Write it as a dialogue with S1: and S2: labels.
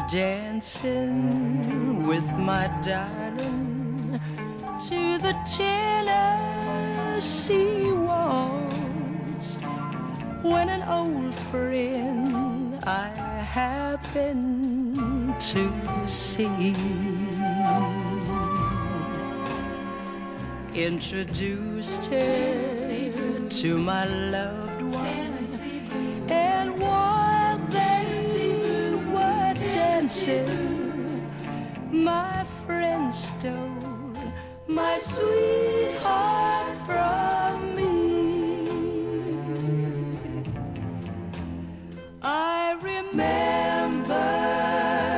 S1: dancing with my darling to the Tennessee waltz when an old friend I happened to see introduced her to my loved one, and while they were dancing, my friend stole my sweetheart